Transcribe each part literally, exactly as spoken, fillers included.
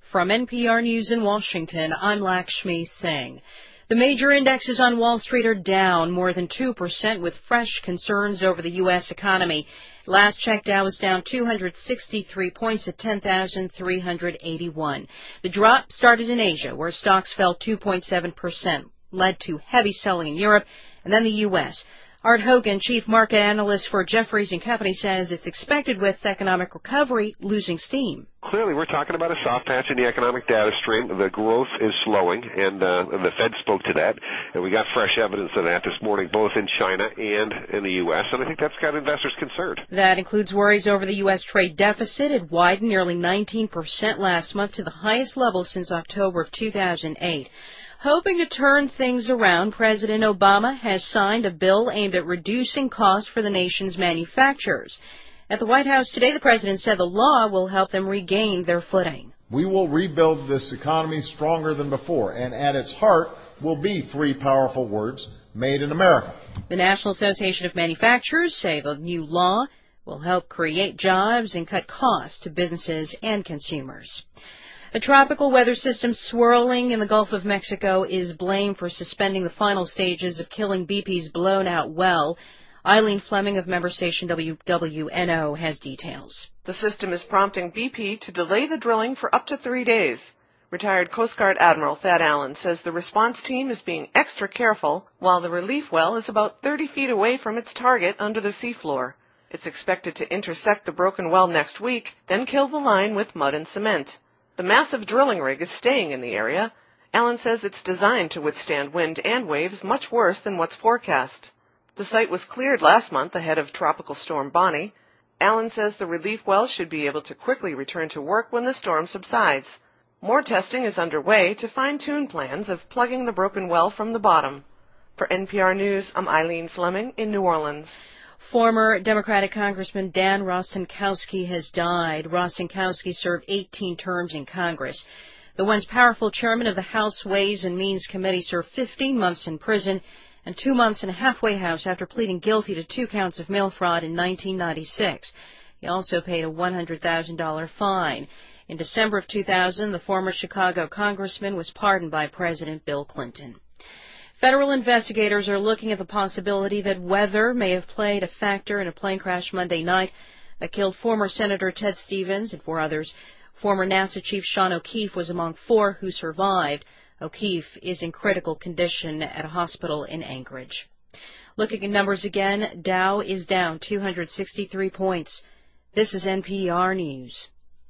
From N P R News in Washington, I'm Lakshmi Singh. The major indexes on Wall Street are down more than two percent with fresh concerns over the U S economy. Last check, Dow was down two hundred sixty-three points at ten thousand three hundred eighty-one. The drop started in Asia, where stocks fell two point seven percent, led to heavy selling in Europe, and then the U S. Art Hogan, chief market analyst for Jefferies and Company, says it's expected with economic recovery losing steam. Clearly, we're talking about a soft patch in the economic data stream. The growth is slowing, and, uh, and the Fed spoke to that, and we got fresh evidence of that this morning, both in China and in the U S, and I think that's got investors concerned. That includes worries over the U S trade deficit. It widened nearly nineteen percent last month to the highest level since October of two thousand eight. Hoping to turn things around, President Obama has signed a bill aimed at reducing costs for the nation's manufacturers. At the White House today, the president said the law will help them regain their footing. We will rebuild this economy stronger than before, and at its heart will be three powerful words: made in America. The National Association of Manufacturers say the new law will help create jobs and cut costs to businesses and consumers. A tropical weather system swirling in the Gulf of Mexico is blamed for suspending the final stages of killing B P's blown-out well. Eileen Fleming of member station W W N O has details. The system is prompting B P to delay the drilling for up to three days. Retired Coast Guard Admiral Thad Allen says the response team is being extra careful while the relief well is about thirty feet away from its target under the seafloor. It's expected to intersect the broken well next week, then kill the line with mud and cement. The massive drilling rig is staying in the area. Allen says it's designed to withstand wind and waves much worse than what's forecast. The site was cleared last month ahead of Tropical Storm Bonnie. Allen says the relief well should be able to quickly return to work when the storm subsides. More testing is underway to fine-tune plans of plugging the broken well from the bottom. For N P R News, I'm Eileen Fleming in New Orleans. Former Democratic Congressman Dan Rostenkowski has died. Rostenkowski served eighteen terms in Congress. The once powerful chairman of the House Ways and Means Committee served fifteen months in prison and two months in a halfway house after pleading guilty to two counts of mail fraud in nineteen ninety-six. He also paid a one hundred thousand dollars fine. In December of two thousand, the former Chicago congressman was pardoned by President Bill Clinton. Federal investigators are looking at the possibility that weather may have played a factor in a plane crash Monday night that killed former Senator Ted Stevens and four others. Former NASA Chief Sean O'Keefe was among four who survived. O'Keefe is in critical condition at a hospital in Anchorage. Looking at numbers again, Dow is down two hundred sixty-three points. This is N P R News.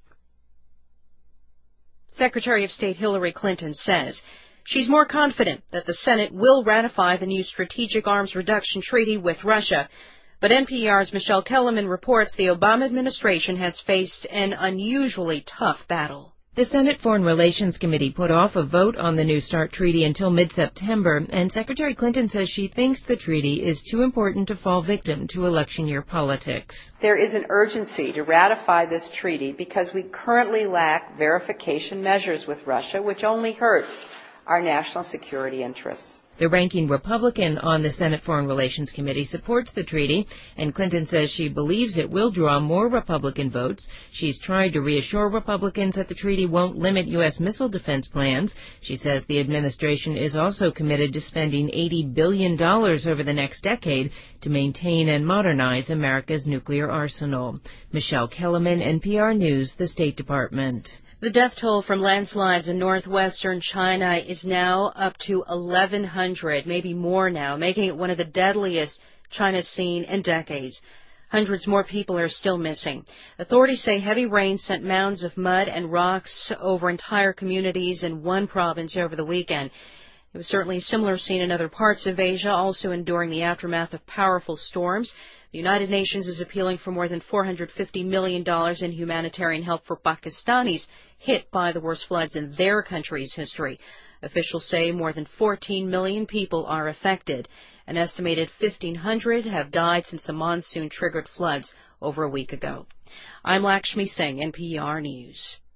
Secretary of State Hillary Clinton says she's more confident that the Senate will ratify the new Strategic Arms Reduction Treaty with Russia. But N P R's Michelle Kellerman reports the Obama administration has faced an unusually tough battle. The Senate Foreign Relations Committee put off a vote on the New START treaty until mid-September, and Secretary Clinton says she thinks the treaty is too important to fall victim to election year politics. There is an urgency to ratify this treaty because we currently lack verification measures with Russia, which only hurts our national security interests. The ranking Republican on the Senate Foreign Relations Committee supports the treaty, and Clinton says she believes it will draw more Republican votes. She's tried to reassure Republicans that the treaty won't limit U S missile defense plans. She says the administration is also committed to spending eighty billion dollars over the next decade to maintain and modernize America's nuclear arsenal. Michelle Kellerman, N P R News, the State Department. The death toll from landslides in northwestern China is now up to eleven hundred, maybe more now, making it one of the deadliest China's seen in decades. Hundreds more people are still missing. Authorities say heavy rain sent mounds of mud and rocks over entire communities in one province over the weekend. It was certainly a similar scene in other parts of Asia, also enduring the aftermath of powerful storms. The United Nations is appealing for more than four hundred fifty million dollars in humanitarian help for Pakistanis hit by the worst floods in their country's history. Officials say more than fourteen million people are affected. An estimated fifteen hundred have died since the monsoon triggered floods over a week ago. I'm Lakshmi Singh, N P R News.